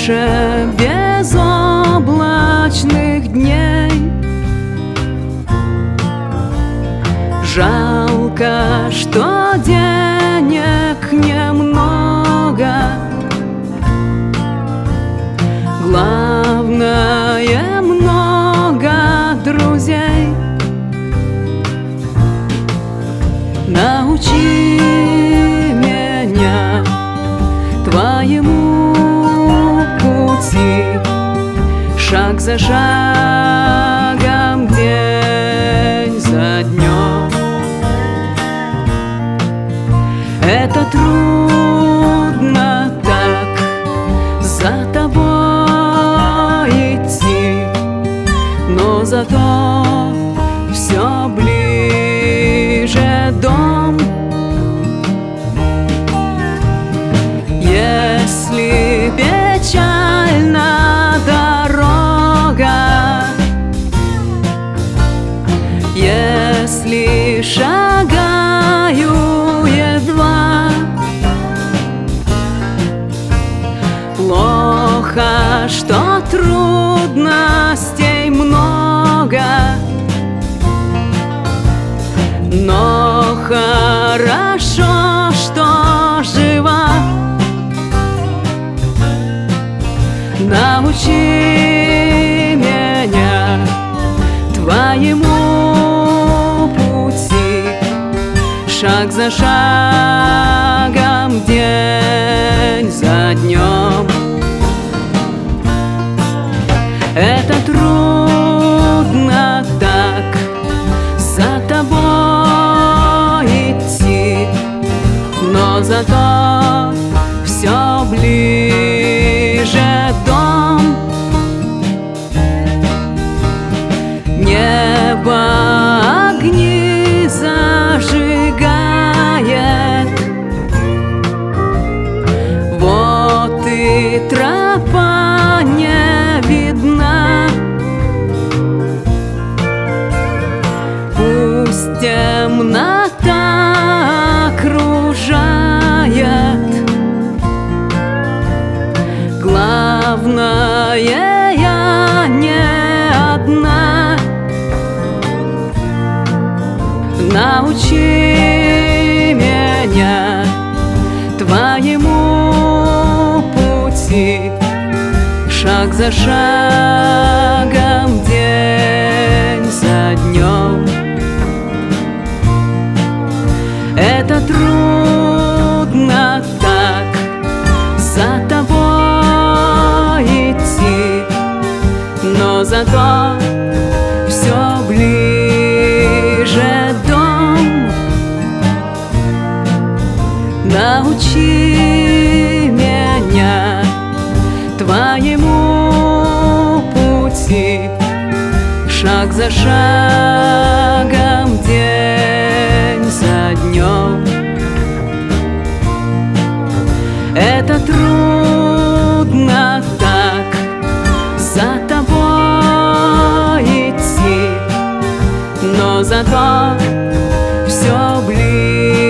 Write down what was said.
больше безоблачных дней. Жалко, что денег немного. Главное, много друзей. Научи меня твоему пути, шаг за шагом, день за днем. Это трудно так за тобой идти, но зато все ближе дом. Если печальна дорога, если шагаю едва, плохо, что трудностей много, но хорошо, что жива. Научи меня твоему пути, шаг за шагом, день за днем. Это трудно так за тобой идти, но зато все ближе дом. Небо огни зажигает, вот и тропа не видна. Пусть темнота окружает, главное, я не одна. Научи меня твоему пути, шаг за шагом, день за днем. Это трудно так за тобой идти, но зато все ближе дом. Научи меня твоему пути, шаг за шагом, день за днем. Это трудно так за тобой идти, но зато все ближе.